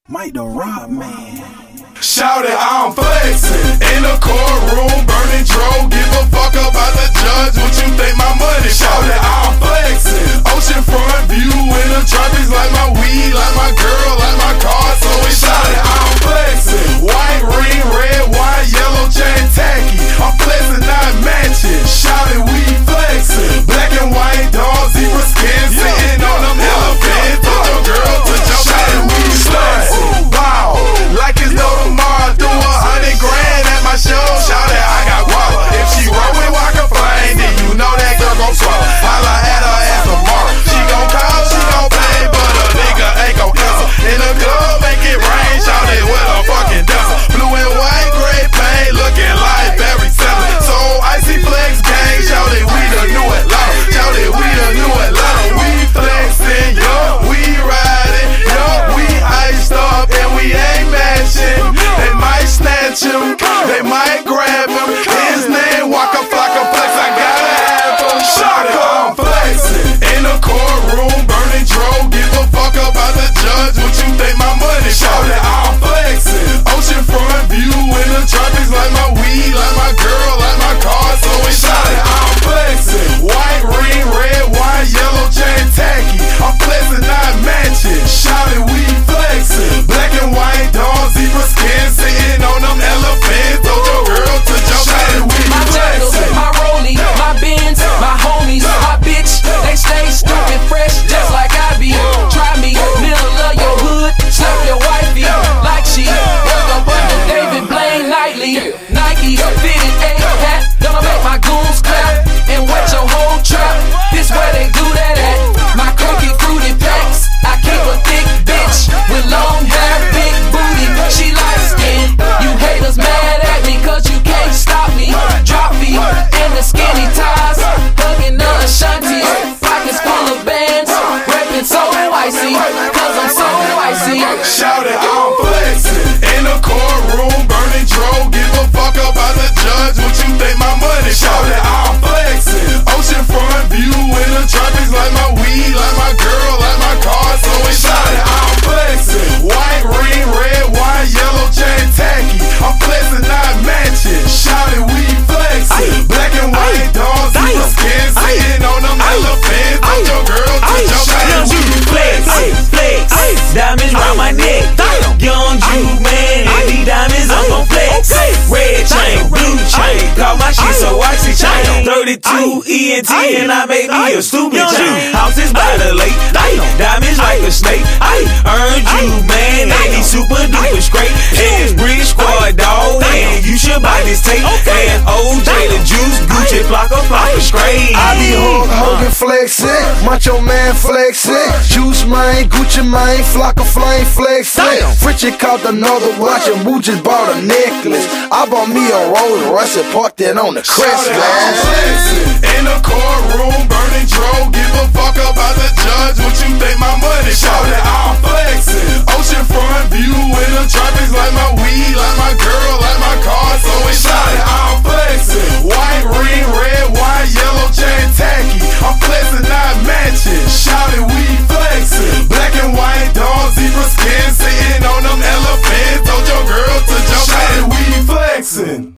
Mike the Rock Man. Shout it, I'm flexing in the courtroom, burning dro. Give a fuck about the judge. What you think my money? Shout it, I'm flexing. Oceanfront view in the tropics, like my weed, like my girl, like my car. So it's shout it, I'm flexing. White ring, red wine, yellow chain, tacky. I'm flexing, not matching. Shout it, we flexing. Black and white dogs, zebra skin, sitting on them elephants. Told your girl to jump out, we flexing. Wow, like it's no tomorrow. Threw 100 grand at my show. Shout it, I got water. If she roll with Walker Flame, then you know that girl gon' swallow. Holla at her ass tomorrow. She gon' call, she gon' pay, but a nigga ain't gon' answer. In the club, make it rain. Shout it with a fucking dancer. Blue and white, gray paint, looking like Barry Sanders. So icy flex gang. Shout it, we the new Atlanta. Shout it, we the new Atlanta. We flexing, yo, we riding, yo, we iced up and we ain't matching. They might snatch him, they might grab him. His name Waka Flocka Flex, I gotta have him. Shout it, I'm flexing in the courtroom, burning dro. Give a fuck about the judge. What you think my money? Shout it, I'm flexing. Oceanfront view in the tropics, like my weed, like my girl, like my car. So it's shout it, I'm flexing. White ring, red wine, yellow chain, tacky. I'm flexing, not matching. Shout it, we flexing. Black and white dogs, zebra skin, sitting on them elephants. Told your girl to jump out, we flexing. My rollie, my Benz, my homies, my bitch, they stay stupid fresh just like I be. Try me, middle of your hood, slap your wifey like she woke up under David Blaine nightly. Nike fitted a hat, gonna make my goons clap and wet your whole trap. This where they do that at. My cookie fruity packs, I keep a thick bitch with long hair, big booty. She light skin. You haters mad at me 'cause you can't stop me. Drop me and the skinny ties, hugging the Ashanti. Pockets full of bands, reppin' so icy 'cause I'm so icy. Shout it, I'm flexing in the courtroom, burning dro. Give a fuck about the judge. What you think my money? Shout it, I'm flexing. Oceanfront view in the tropics, like my weed, like my girl, like my car. So it's shout it, I'm flexing. White ring, red wine, yellow chain, tacky. I'm flexing, not matching. Shout it, we flexing. Black and white dogs, zebra skin, sitting on them elephants. Told your girl to jump out, we flexing. Flex, diamonds round my neck. Young Juke man, these diamonds I'm gon' flex. Red chain, blue chain, call my shit so icy chain. 32 ENT and I made me a stupid chain. Houses by the lake, diamonds like a snake. Earned you man, and he super duper straight. And his bridge squad dog, and you should buy this tape. And OJ the juice, Gucci flocka straight. I be Hulk Hogan flexing, Macho Man flexing, Juice man, Gucci man, Flocka Flame flexing. Richard caught another watch and Boo just bought a necklace. I bought me a Rolls Royce and parked it on the crest, in the courtroom.